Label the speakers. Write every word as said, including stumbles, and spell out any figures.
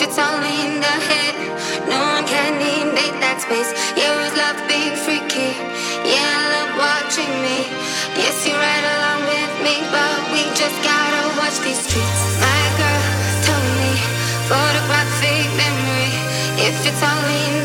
Speaker 1: it's only in the head, no one can invade that space. You always love being freaky. Yeah, I love watching me. Yes, you ride along with me, but we just gotta watch these streets. My girl told me photographic memory. If it's only in